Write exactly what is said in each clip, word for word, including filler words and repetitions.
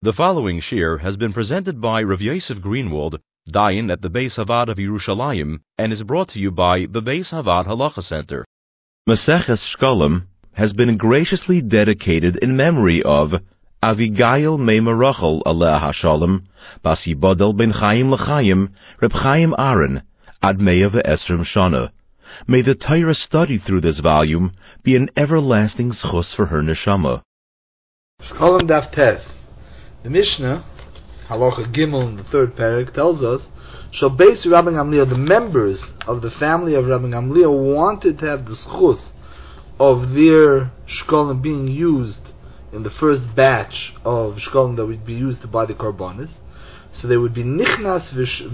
The following shir has been presented by Rav Yosef Greenwald, Dayan at the Beis Havad of Yerushalayim, and is brought to you by the Beis Havad Halacha Center. Maseches Shkolim has been graciously dedicated in memory of Avigail Meima Rachel Aleh HaShalom, Bas Yibodel Ben Chaim L'Chaim, Reb Chaim Aaron, Ad Meya Ve'esrim Shana. May the Torah studied through this volume be an everlasting schus for her neshama. Shkolim Daf Tes. The Mishnah, Halacha Gimel in the third parak, tells us, Shal Beis Rabbi Gamliel, the members of the family of Rabbi Gamliel wanted to have the schus of their shkolim being used in the first batch of shkolim that would be used to buy the karbonis. So they would be nichnas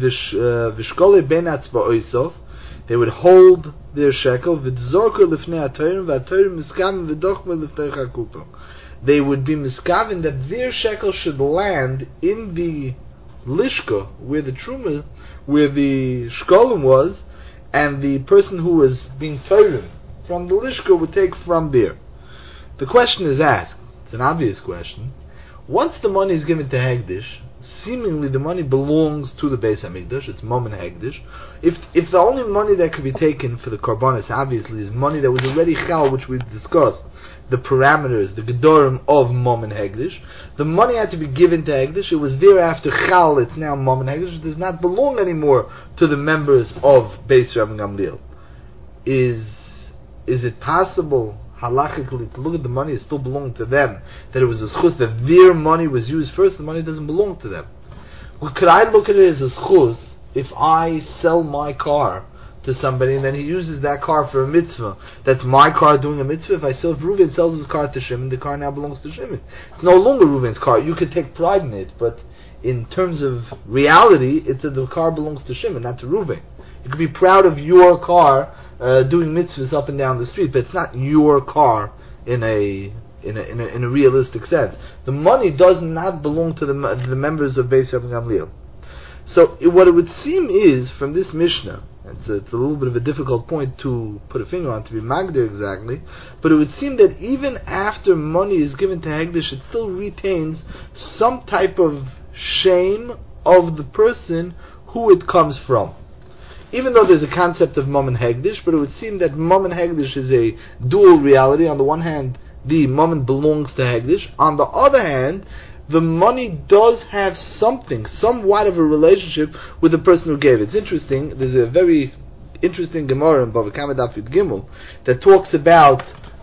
v'shkole ben atzba'oisov. They would hold their shekel v'tzorker lifnei atorim v'atorim miskavim v'dochme lifnei chakupo. They would be miskavin that their shekel should land in the lishka where the truma, where the shkolim was, and the person who was being torim from the lishka would take from there. The question is asked. It's an obvious question. Once the money is given to Hegdish, seemingly the money belongs to the Beis Hamikdash. It's Mom and Hegdish. If if the only money that could be taken for the Karbanis, obviously, is money that was already Chal, which we've discussed, the parameters, the Gedorim of Mom and Hegdish, the money had to be given to Hegdish. It was thereafter Chal, it's now Mom and Hegdish. It does not belong anymore to the members of Beis Rabbi Gamliel. Is, is it possible halachically to look at the money, it still belonged to them, that it was a schus, that their money was used first, the money doesn't belong to them? Well, could I look at it as a schus if I sell my car to somebody and then he uses that car for a mitzvah? That's my car doing a mitzvah. If I sell, if Reuven sells his car to Shimon, the car now belongs to Shimon. It's no longer Reuven's car. You could take pride in it, but in terms of reality, it's that the car belongs to Shimon, not to Reuven. You could be proud of your car uh, doing mitzvahs up and down the street, but it's not your car in a in a, in a in a realistic sense. The money does not belong to the to the members of Beis Rabbi Gamliel. So it, what it would seem is from this Mishnah, it's a, it's a little bit of a difficult point to put a finger on to be magdir exactly, but it would seem that even after money is given to Hegdish, it still retains some type of shame of the person who it comes from. Even though there's a concept of Mom and Hegdish, but it would seem that Mom and Hegdish is a dual reality. On the one hand, the Mom belongs to Hegdish. On the other hand, the money does have something, somewhat of a relationship with the person who gave it. It's interesting, there's a very interesting Gemara in Bava Kama Daf Yud Gimel that talks about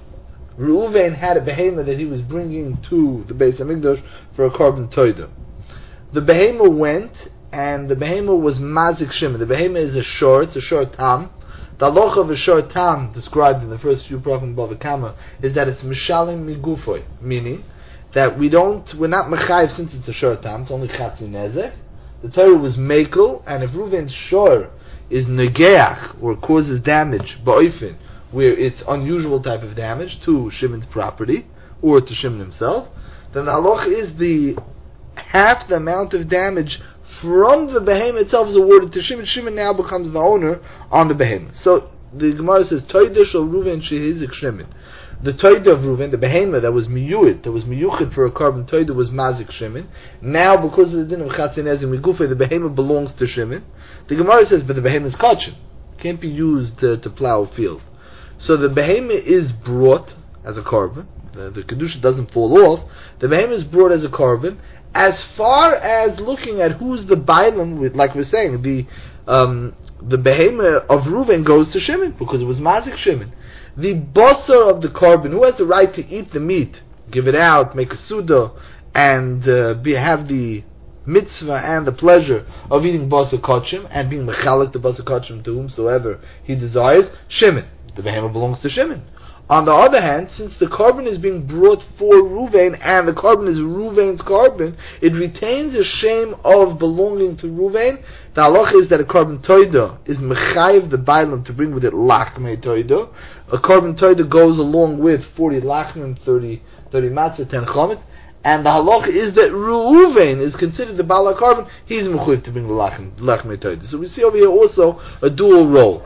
Reuven had a behemoth that he was bringing to the Beis Hamikdash for a carbon toida. The behemoth went, and the behemoth was Mazik Shimon. The behemoth is a shor, it's a shor tam. The halacha of a shor tam, described in the first few prophets of Bava Kama, is that it's mishalim migufoy, meaning that we don't, we're not mechayiv since it's a shor tam, it's only chatzi nezek. The Torah was mekel, and if Reuven's shor is negeach, or causes damage, ba'oifin, where it's unusual type of damage to Shimon's property, or to Shimon himself, then the halacha is the half the amount of damage from the behemoth itself is awarded to Shimon. Shimon now becomes the owner on the behemoth. So the Gemara says, Toida shel Reuven shehizik Shimon. The Toida of Reuven, the behemoth that was miyuit, that was miyuchid for a carbon Toida, was Mazik Shimon. Now, because of the din of Chatzin Ezim Migufe, the behemoth belongs to Shimon. The Gemara says, but the behemoth is kachim. Can't be used uh, to plow a field. So the behemoth is brought as a carbon. The, the kedusha doesn't fall off. The behemoth is brought as a carbon. As far as looking at who's the bailam, with, like we're saying, the um, the behemoth of Reuven goes to Shimon because it was Mazik Shimon. The basar of the carbon, who has the right to eat the meat, give it out, make a suda, and uh, be, have the mitzvah and the pleasure of eating basar kachim and being mechalik the basar kachim to whomsoever he desires, Shimon. The behemoth belongs to Shimon. On the other hand, since the carbon is being brought for Reuven and the carbon is Reuven's carbon, it retains a shame of belonging to Reuven. The halacha is that a carbon toida is mechayiv the bailam to bring with it lachmei toida. A carbon toida goes along with forty lachmim, thirty, thirty matzah, ten chometz. And the halacha is that Reuven is considered the bala carbon. He's mechayiv to bring the lachmei toida. So we see over here also a dual role.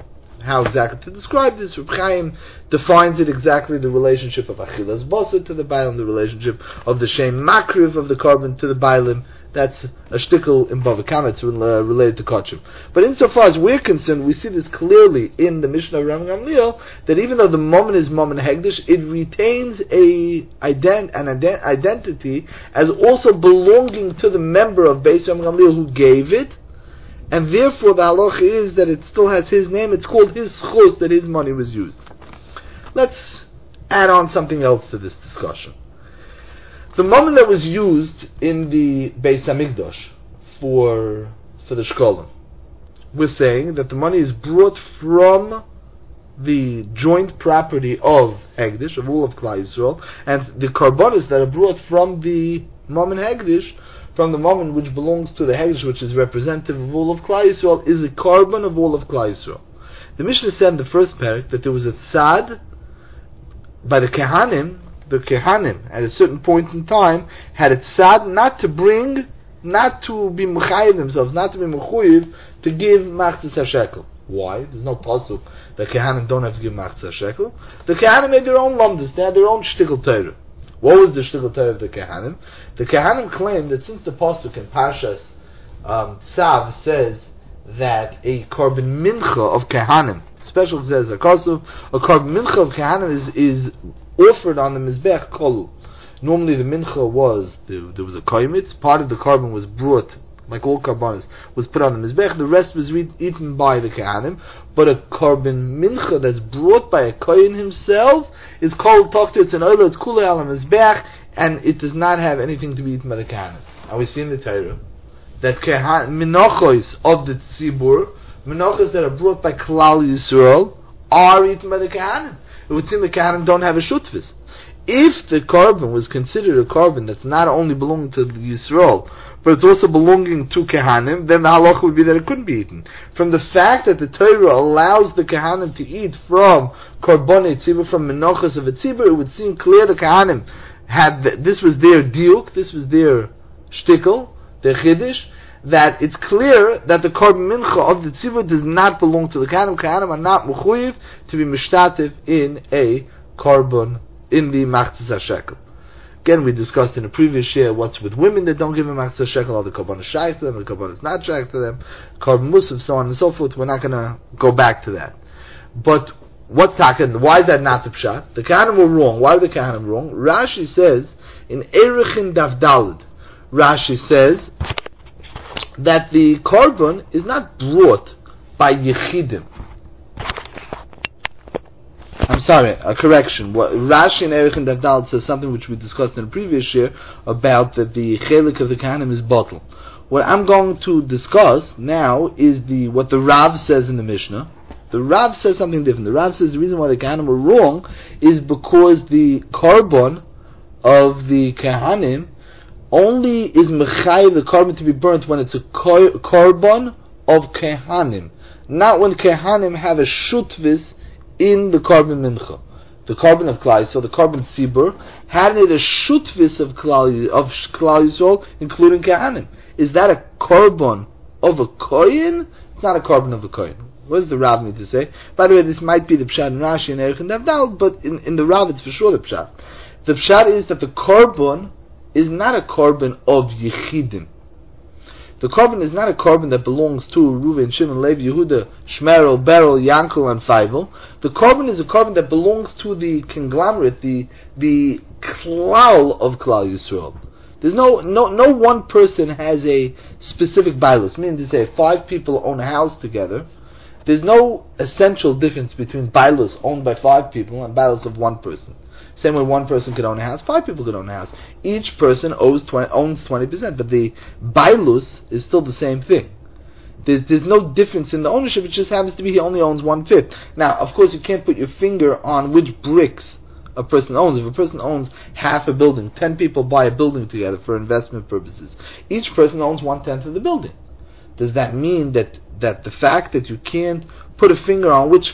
how exactly to describe this. Reb Chaim defines it exactly, the relationship of Achilas Basa to the Bailim, the relationship of the Shem Makriv of the carbon to the Bailim. That's a shtickle in Bava Kama. It's uh, related to Kachim. But insofar as we're concerned, we see this clearly in the Mishnah of Rabban Gamliel, that even though the moment is moment hegdish, it retains a ident- an ident- identity as also belonging to the member of Beis Rabban Gamliel who gave it, and therefore the halacha is that it still has his name. It's called his schus, that his money was used. Let's add on something else to this discussion. The moment that was used in the Beis Hamikdash for for the Shkolim, we're saying that the money is brought from the joint property of Hegdish, of all of Klal Yisrael, and the karbonos that are brought from the Mammon Hegdish, from the Mammon which belongs to the Hegdish, which is representative of all of Klal Yisrael, is a carbon of all of Klal Yisrael. The Mishnah said in the first parak that there was a tzad by the Kehanim. The Kehanim, at a certain point in time, had a tzad not to bring, not to be mechayiv themselves, not to be mechuyiv, to give machzas hashekel. Why? There's no pasuk that Kehanim don't have to give machzas hashekel. The Kehanim made their own lamdas, they had their own shtickle Torah. What was the shtickle Torah of the Kehanim? The Kehanim claimed that since the pasuk in Parshas um, Tzav says that a korban mincha of Kehanim, special says a korban mincha of Kehanim is is offered on the Mizbech Kolu. Normally the mincha was, there, there was a kaimitz, part of the carbon was brought, like all carbonas, was put on the Mizbech, the rest was re- eaten by the Kehanim, but a carbon mincha that's brought by a Kohen himself is called Tokta, it's an oila, it's kula al Mizbech, and it does not have anything to be eaten by the Kehanim. And we see in the Torah that Kehan, minachos of the Tzibur, minachos that are brought by Klal Yisrael, are eaten by the Kehanim. It would seem the Kehanim don't have a shutvis. If the carbon was considered a carbon that's not only belonging to the Yisrael, but it's also belonging to Kehanim, then the halacha would be that it couldn't be eaten. From the fact that the Torah allows the Kehanim to eat from Karbonei Tzibur, from Menachos of a Tzibur, it would seem clear the Kehanim had, the, this was their diuk, this was their shtickle, their chiddush, that it's clear that the carbon mincha of the tzivur does not belong to the Kehanim. Kehanim are not mechuyev to be mishtatev in a carbon, in the machzas hashekel. Again, we discussed in a previous year what's with women that don't give a machzas hashekel, are the carbon is shaykh to them, the carbon is not shaykh to them, carbon musaf, so on and so forth. We're not going to go back to that. But what's talking? Why is that not the pshat? The Kehanim were wrong. Why were the Kehanim wrong? Rashi says in Erechin Daf Daled, Rashi says that the carbon is not brought by Yechidim. I'm sorry, a correction. What, Rashi and Erechin Daf Daled says something which we discussed in the previous year about that the chelik of the Kehanim is bottle. What I'm going to discuss now is the what the Rav says in the Mishnah. The Rav says something different. The Rav says the reason why the Kehanim were wrong is because the carbon of the Kehanim only is mechay the carbon to be burnt when it's a carbon of Kehanim, not when Kehanim have a shutvis in the carbon mincha. The carbon of Klal Yisrael, the carbon tzibur, had it a shutvis of Klal of Klal Yisrael, including Kehanim. Is that a carbon of a kohen? It's not a carbon of a kohen. What does the Rav mean to say? By the way, this might be the pshat in Rashi and Erechin Daf Daled, but in, in the Rav it's for sure the pshat. The pshat is that the carbon is not a carbon of Yechidim. The carbon is not a carbon that belongs to Reuven, Shimon, Levi, Yehuda, Shmerel, Beryl, Yankel, and Feivel. The carbon is a carbon that belongs to the conglomerate, the the klal of Klal Yisrael. There's no no no one person has a specific bailus. Meaning to say, five people own a house together. There's no essential difference between bailus owned by five people and bailus of one person. Same way one person could own a house, five people could own a house. Each person owes twenty, owns twenty percent, but the bailus is still the same thing. There's there's no difference in the ownership. It just happens to be he only owns one fifth. Now, of course, you can't put your finger on which bricks a person owns. If a person owns half a building, ten people buy a building together for investment purposes. Each person owns one tenth of the building. Does that mean that that the fact that you can't put a finger on which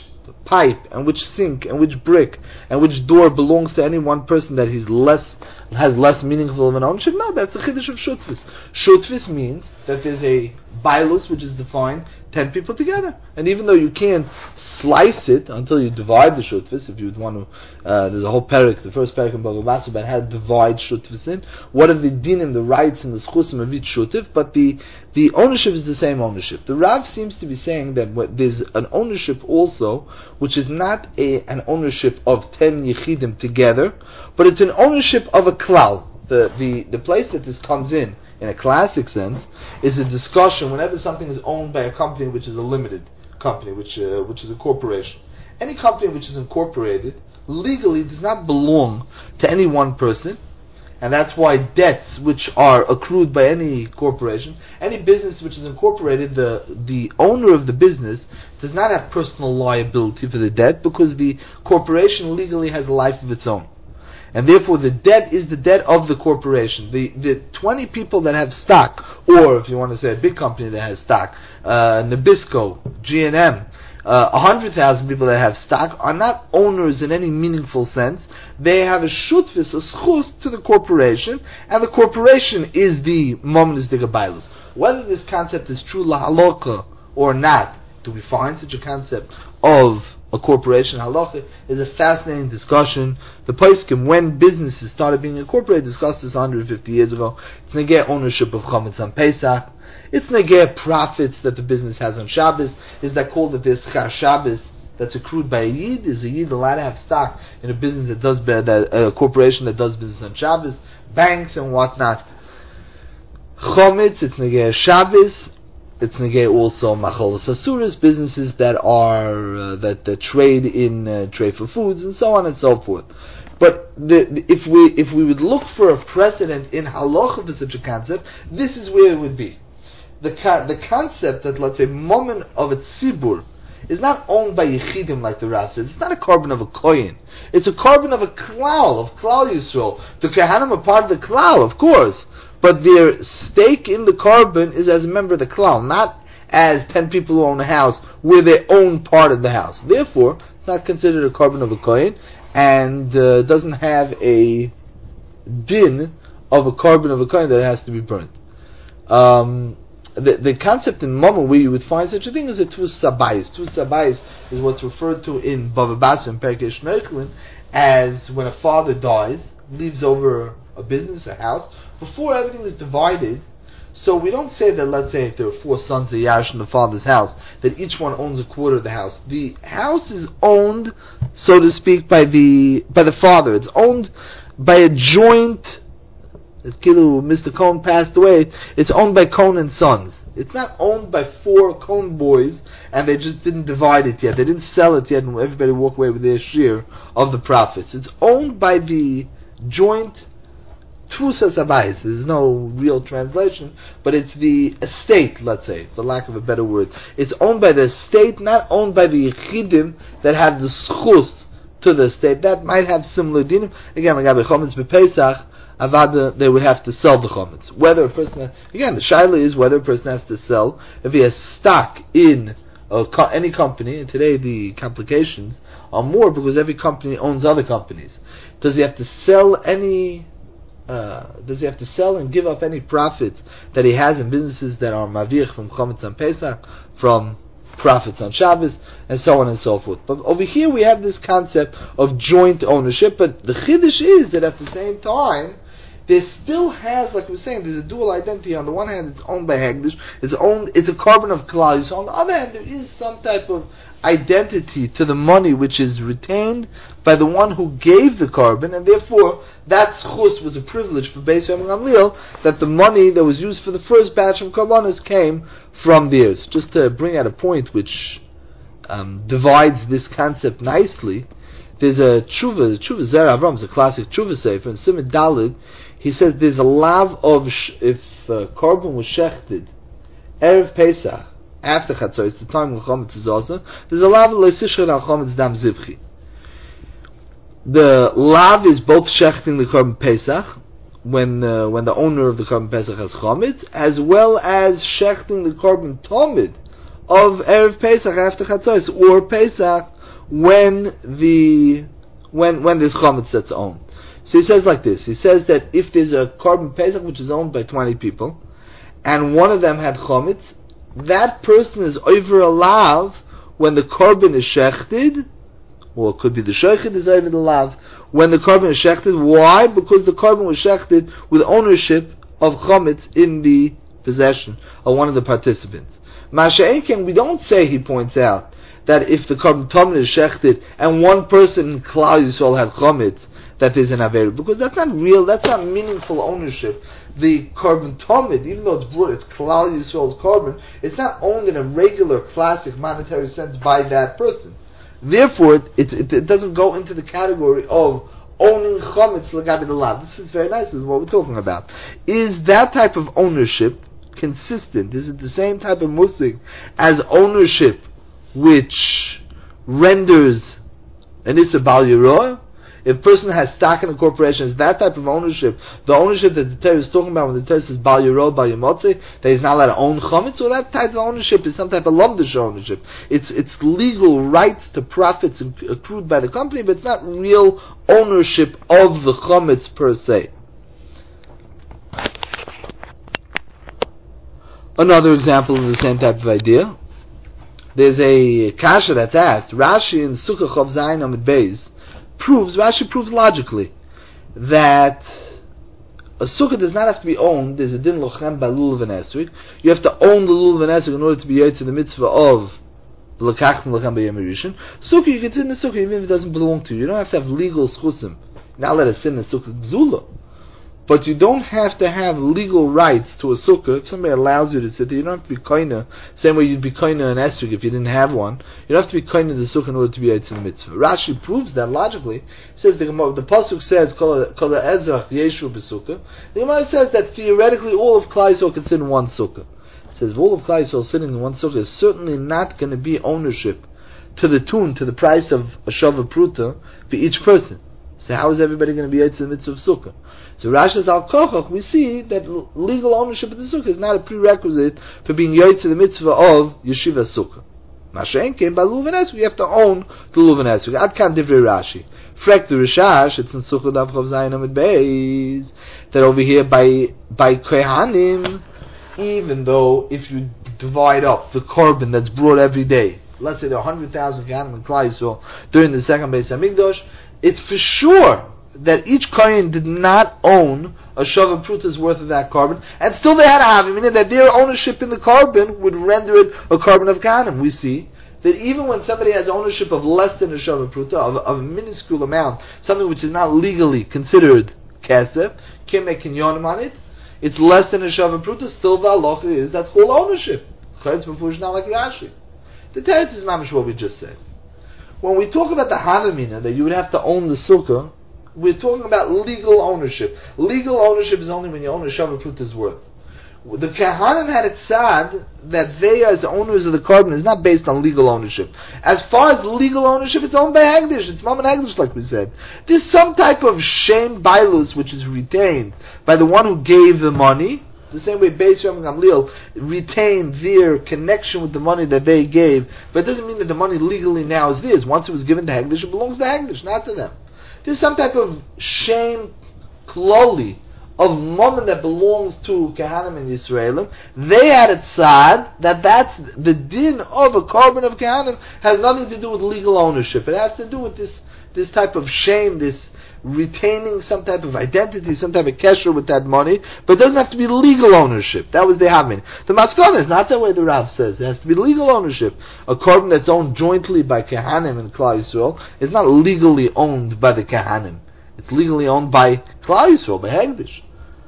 pipe and which sink and which brick and which door belongs to any one person that he's less has less meaningful of an ownership. No, that's a chiddush of shutvis. Shutvis means that there's a bailus which is defined ten people together, and even though you can't slice it until you divide the shutvis, if you would want to, uh, there's a whole parak, the first parak in Bava Basra about how to divide shutvis in. What are the dinim, the rights and the schusim of each shutiv? But the the ownership is the same ownership. The Rav seems to be saying that what, there's an ownership also, which is not a an ownership of ten yechidim together, but it's an ownership of a klal. The, the, the place that this comes in, in a classic sense, is a discussion whenever something is owned by a company which is a limited company, which uh, which is a corporation. Any company which is incorporated legally does not belong to any one person, and that's why debts which are accrued by any corporation, any business which is incorporated, the the owner of the business does not have personal liability for the debt because the corporation legally has a life of its own. And therefore the debt is the debt of the corporation. The the twenty people that have stock, or if you want to say a big company that has stock, uh, Nabisco, G and M, uh, one hundred thousand people that have stock are not owners in any meaningful sense. They have a shutvis, a schus to the corporation, and the corporation is the momnis de gabailus. Whether this concept is true lahaloka or not, do we find such a concept of a corporation halacha is a fascinating discussion. The poskim, when businesses started being incorporated, discussed this one hundred fifty years ago. It's negay ownership of chametz on Pesach. It's negay profits that the business has on Shabbos. Is that called that there's char Shabbos that's accrued by a yid? Is a yid allowed to have stock in a business that does that a corporation that does business on Shabbos, banks and whatnot? Chametz, it's negay Shabbos. It's negay also macholos asuras, businesses that are uh, that, that trade in uh, trade for foods and so on and so forth. But the, the, if we if we would look for a precedent in halacha for such a concept, this is where it would be. The the concept that, let's say, moment of a tzibur is not owned by yechidim like the Rav says. It's not a carbon of a kohen. It's a carbon of a klal, of klal Yisrael. The kahanim are part of the klal, of course. But their stake in the carbon is as a member of the klal, not as ten people who own a house, where they own part of the house. Therefore, it's not considered a carbon of a kohen, and uh, doesn't have a din of a carbon of a kohen that has to be burnt. Um, the, the concept in Mama where you would find such a thing is a Tvus Sabayis. Tvus Sabayis is what's referred to in Bava Basra and Perkei Shneichlin as when a father dies, leaves over a business, a house, before everything is divided. So we don't say that, let's say if there are four sons of Yash in the father's house, that each one owns a quarter of the house. The house is owned, so to speak, by the by the father. It's owned by a joint. As Kilu, Mister Cohn passed away, it's owned by Cohn and Sons. It's not owned by four Cohn boys, and they just didn't divide it yet. They didn't sell it yet, and everybody walked away with their share of the profits. It's owned by the joint Tfusa Sabayis. There's no real translation, but it's the estate, let's say, for lack of a better word. It's owned by the estate, not owned by the Yechidim that have the schus to the estate. That might have similar dinim. Again, like Abba Chometz B'Pesach, Avada, they would have to sell the Chometz. Whether a person, again, the shaila is whether a person has to sell. If he has stock in a, any company, and today the complications are more because every company owns other companies. Does he have to sell any Uh, does he have to sell and give up any profits that he has in businesses that are mavich from Chometz on Pesach, from profits on Shabbos, and so on and so forth? But over here we have this concept of joint ownership, but the chiddush is that at the same time, there still has, like we were saying, there's a dual identity. On the one hand, it's owned by Hegdish, it's owned, it's a carbon of Klal. So on the other hand, there is some type of identity to the money which is retained by the one who gave the carbon, and therefore that schus was a privilege for Beis Gamliel, that the money that was used for the first batch of karbanos came from theirs. Just to bring out a point which um, divides this concept nicely, there's a tshuva, the tshuva Zer Avram is a classic tshuva sefer, in Simid Dalid, he says there's a lav of, sh- if uh, carbon was shechted, Erev Pesach, after Chatzos, the time when Chometz is also, there's a lav le'sishchen al Chometz dam zivchi. The lav is both shechting the carbon Pesach, when uh, when the owner of the carbon Pesach has Chometz, as well as shechting the carbon Tomid of Erev Pesach after Chatzos, or Pesach, when the when when there's chametz that's owned. So he says like this. He says that if there's a korban pesach which is owned by twenty people, and one of them had chametz, that person is over a lav when the korban is shechted, or it could be the shechted is over the lav when the korban is shechted. Why? Because the korban was shechted with ownership of chametz in the possession of one of the participants. Masha'enken, we don't say, he points out, that if the korban tamid is shechted and one person in Klal Yisrael had chametz, that is an aver, because that's not real, that's not meaningful ownership. The korban tamid, even though it's brought, it's Klal Yisrael's korban, it's not owned in a regular, classic monetary sense by that person. Therefore, it, it, it doesn't go into the category of owning chametz l'gabi the lav. This is very nice. This is what we're talking about. Is that type of ownership consistent? Is it the same type of musig as ownership which renders an issa bal yirah? If a person has stock in a corporation, is that type of ownership the ownership that the Torah is talking about when the Torah says bal yirah, bal yimotze, that he's not allowed to own chametz? Or that type of ownership is some type of lamdish ownership. It's it's legal rights to profits accrued by the company, but it's not real ownership of the chametz per se. Another example of the same type of idea. There's a kasha that's asked. Rashi in Sukkah Chav Zayin Amid Beis proves, Rashi proves logically, that a sukkah does not have to be owned. There's a din lochem by lulav and esrog. You have to own the lulav and esrog in order to be yotze the mitzvah of l'kachtem lochem by yom rishon. Sukkah, you can sit in the sukkah even if it doesn't belong to you. You don't have to have legal schusim. You're not allowed to sit in the sukkah gzula. But you don't have to have legal rights to a sukkah. If somebody allows you to sit there, you don't have to be koina. Same way you'd be koina an esrog if you didn't have one. You don't have to be koina the sukkah in order to be yotze the mitzvah. Rashi proves that logically. He says the the pasuk says kol ezrach yeshu b'sukkah. The Gemara says that theoretically all of Klal Yisrael can sit in one sukkah. It says all of Klal Yisrael sitting in one sukkah is certainly not going to be ownership to the tune, to the price of a shava pruta for each person. So how is everybody going to be yotze the mitzvah of sukkah? So Rashi's al kochach, we see that legal ownership of the sukkah is not a prerequisite for being yotze the mitzvah of yeshiva sukkah. Mashen came by lulav and esrog, you have to own the lulav and esrog. Ad kan divrei Rashi. Frek the Rishash, it's in Sukkah Daf Chav Zayin Amid Beis, that over here by by kohanim, even though if you divide up the korban that's brought every day, let's say there are one hundred thousand kohanim in Klal Yisrael during the second Beis Hamikdash, it's for sure that each kohen did not own a shava pruta's worth of that korban, and still they had to have it, meaning that their ownership in the korban would render it a korban of kohanim. We see that even when somebody has ownership of less than a shava pruta, of, of a minuscule amount, something which is not legally considered kesef, can't make kinyonim on it, it's less than a shava pruta, still the halacha is that's called ownership. It's not like Rashi. The teretz is mamish what we just said. When we talk about the Hanamina, that you would have to own the sukkah, we're talking about legal ownership. Legal ownership is only when you own a shava pruta's worth. The Kohanim had it sad that they, as owners of the korban, is not based on legal ownership. As far as legal ownership, it's owned by Hagdish. It's Mammon Hagdish, like we said. There's some type of shame bailus which is retained by the one who gave the money. The same way Beis Yom Gamliel retained their connection with the money that they gave, but it doesn't mean that the money legally now is theirs. Once it was given to Hagdish, it belongs to Hagdish, not to them. There's some type of shame, kloli, of moment that belongs to Kohanim and Yisraelim. They had it sad that that's the din of a korban of Kohanim has nothing to do with legal ownership. It has to do with this this type of shame, this retaining some type of identity, some type of kesher with that money, but it doesn't have to be legal ownership. That was the Hamin. The Maskana is not that way the Rav says. It has to be legal ownership. A korban that's owned jointly by Kohanim and Klal Yisrael is not legally owned by the Kohanim. It's legally owned by Klal Yisrael, by Hagdish.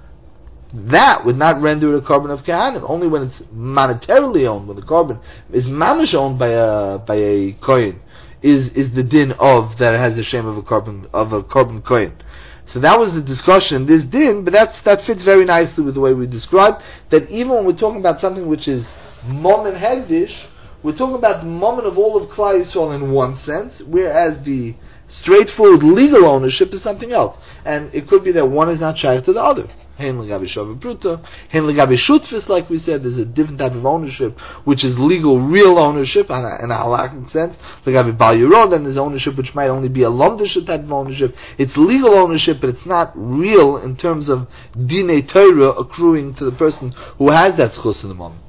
That would not render it a korban of Kohanim. Only when it's monetarily owned, when the korban is mamish owned by a by a kohen, is is the din of that it has the shame of a korban of a korban kohen. So that was the discussion. This din, but that's that fits very nicely with the way we described that even when we're talking about something which is mom and hegdish, we're talking about the moment of all of Klal Yisrael in one sense, whereas the straightforward legal ownership is something else, and it could be that one is not shaykh to the other. Hein legabe shava pruta. Hein legabe shutfis, like we said, there's a different type of ownership, which is legal, real ownership, in a, in a halakhic sense. Legabe bal yiro, then there's ownership which might only be a lomdisha type of ownership. It's legal ownership, but it's not real in terms of dinei Torah accruing to the person who has that schus in the moment.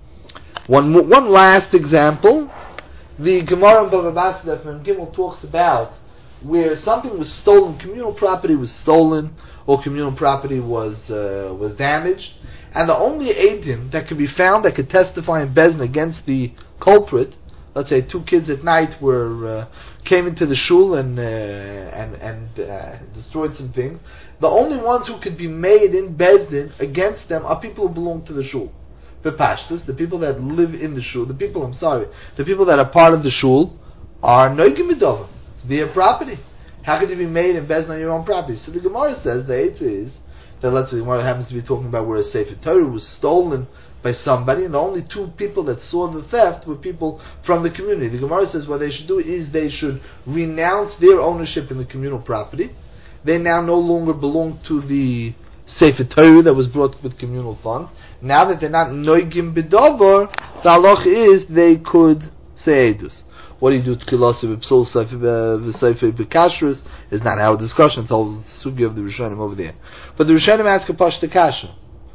One, one last example. The Gemara in Bava Basra from Gimel talks about where something was stolen, communal property was stolen, or communal property was uh, was damaged, and the only eidim that could be found that could testify in Bezdin against the culprit, let's say two kids at night were uh, came into the shul and uh, and and uh, destroyed some things. The only ones who could be made in Bezdin against them are people who belong to the shul. The pashtus, the people that live in the shul, the people, I'm sorry, the people that are part of the shul are noigim midovim. It's their property. How could you be made in Bezdin on your own property? So the Gemara says, the answer is, that let's say the Gemara happens to be talking about where a Sefer Torah was stolen by somebody, and the only two people that saw the theft were people from the community. The Gemara says what they should do is they should renounce their ownership in the communal property. They now no longer belong to the Sefer Torah that was brought with communal funds. Now that they're not noigim b'davar, the halach is they could say edus. What do you do to kilasa b'psul v'sefer b'kashrus is not our discussion. It's all the sugi of the Rishonim over there. But the Rishonim ask a pashta kasha.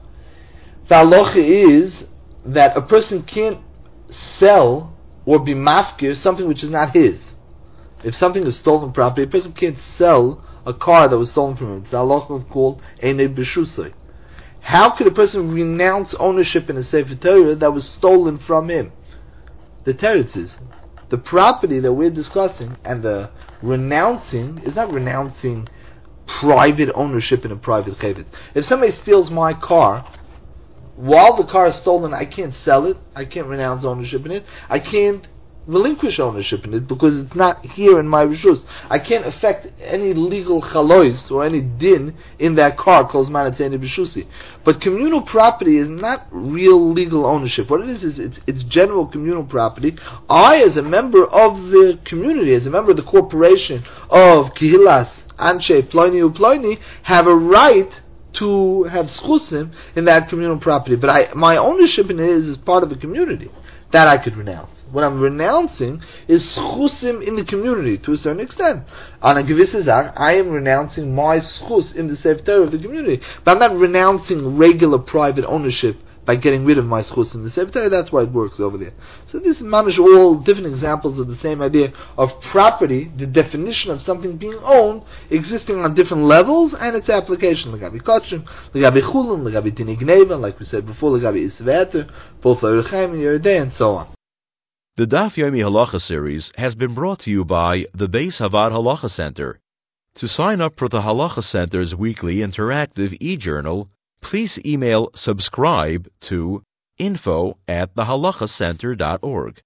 The halacha is that a person can't sell or be mafkir something which is not his. If something is stolen property, a person can't sell a car that was stolen from him. It's the halacha called einei b'shusay. How could a person renounce ownership in a Sefer Torah that was stolen from him? The teretz is the property that we're discussing, and the renouncing is not renouncing private ownership in a private chayvitz. If somebody steals my car, while the car is stolen, I can't sell it, I can't renounce ownership in it, I can't relinquish ownership in it because it's not here in my rishus. I can't affect any legal chalois or any din in that car, but communal property is not real legal ownership. What it is is it's, it's general communal property. I, as a member of the community, as a member of the corporation of Kihilas Anshe Ploini Uploini, have a right to have schusim in that communal property, but I, my ownership in it is as part of the community. That I could renounce. What I'm renouncing is schusim in the community to a certain extent. On a gewisse Zach, I am renouncing my schus in the Sefer Torah of the community, but I'm not renouncing regular private ownership by getting rid of my schus in the Sefer Torah. That's why it works over there. So this is mamish all different examples of the same idea of property, the definition of something being owned, existing on different levels, and its application. Legabi kachim, legabi chulun, legabi tini gneva, like we said before, legabi isveter, both l'erechaim and yeridei, and so on. The Daf Yomi Halacha series has been brought to you by the Beis Havad Halacha Center. To sign up for the Halacha Center's weekly interactive e-journal, please email subscribe to info at the halacha center dot org.